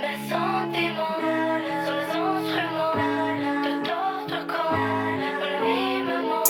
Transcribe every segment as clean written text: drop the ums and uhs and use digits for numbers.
Mes sentiments sur les instruments de d'autres camps. La nuit me ment.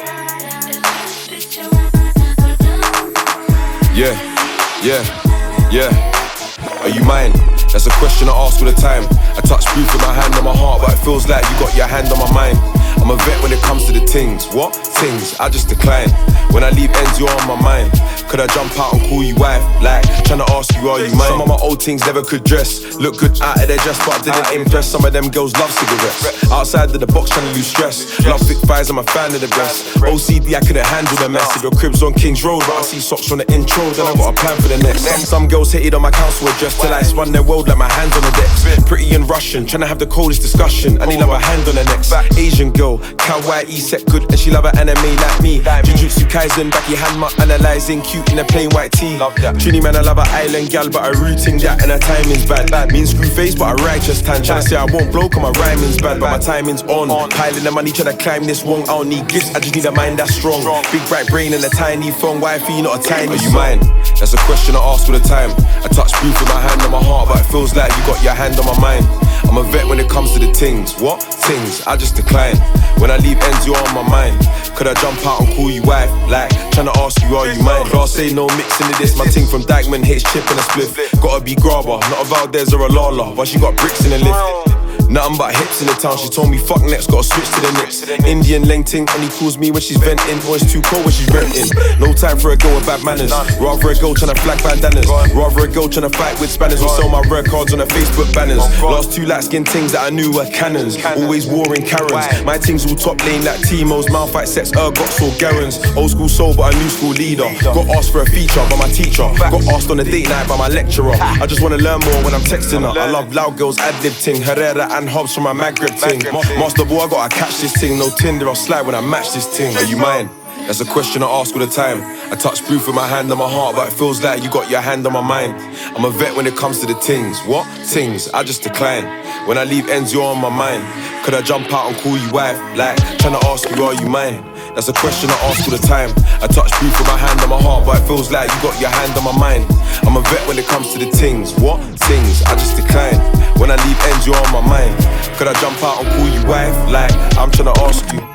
Yeah. Are you mine? That's a question I ask all the time. I touch proof with my hand on my heart, but it feels like you got your hand on my mind. I'm a vet when it comes to the things. What? Things, I just decline. When I leave ends, you're on my mind. Could I jump out and call you wife? Like, tryna ask you, are you mine? Some of my old things never could dress. Look good out of their dress, but didn't impress. Some of them girls love cigarettes. Outside of the box, tryna lose stress. Love thick thighs, I'm a fan of the best. OCD, I couldn't handle the mess. If your crib's on King's Road, but I see socks on the intro, then I got a plan for the next. Some girls hated on my council address till I spun their world like my hands on the decks. Pretty and Russian, tryna have the coldest discussion. I need love a hand on the next. Asian girl, kawaii, set good, and she love an anime like me. Jujutsu Kaisen, backy handma, analysing, cute in a plain white tee. Trini man, I love an island gal, but I rooting that and her timing's bad. Mean screw face, but a righteous tan. Tryna say I won't blow, cause my rhyming's bad, but my timing's on. Piling the money, tryna climb this one. I don't need gifts, I just need a mind that's strong. Big bright brain and a tiny phone, wifey, not a tiny. Are you mine? That's a question I ask all the time. I touch proof with my hand on my heart, but it feels like you got your hand on my mind. I'm a vet when it comes to the things. What? Things, I just decline. When I leave ends, you're on my mind. Could I jump out and call you wife? Like, tryna ask you, are you mine? Class say no mixing of this. My ting from Dykeman hates chip and a spliff. Gotta be grabber, not a Valdez or a Lala, but she got bricks in the lift. Nothing but hips in the town, she told me fuck next, gotta switch to the Knicks. Indian lengting, only calls me when she's venting, or it's too cold when she's renting. No time for a girl with bad manners, rather a girl tryna flag bandanas. Rather a girl tryna fight with spanners, or sell my red cards on her Facebook banners. Last two light skin things that I knew were cannons, always warring Karens. My things all top lane like Timo's, mouth fight sets, Urgots or Garens. Old school soul but a new school leader. Got asked for a feature by my teacher, got asked on a date night by my lecturer. I just wanna learn more when I'm texting her. I love loud girls, ad-lib ting, Herrera and Hobbs from my Maghreb ting. Master boy, I gotta catch this ting. No Tinder, I'll slide when I match this ting. Are you mine? That's a question I ask all the time. I touch proof with my hand on my heart, but it feels like you got your hand on my mind. I'm a vet when it comes to the things. What? Things, I just decline. When I leave ends, you're on my mind. Could I jump out and call you wife? Like, tryna ask you, are you mine? That's a question I ask all the time. I touch proof with my hand on my heart, but it feels like you got your hand on my mind. I'm a vet when it comes to the things. What? Things, I just decline. When I leave ends, you're on my mind. Could I jump out and call you wife? Like, I'm tryna ask you.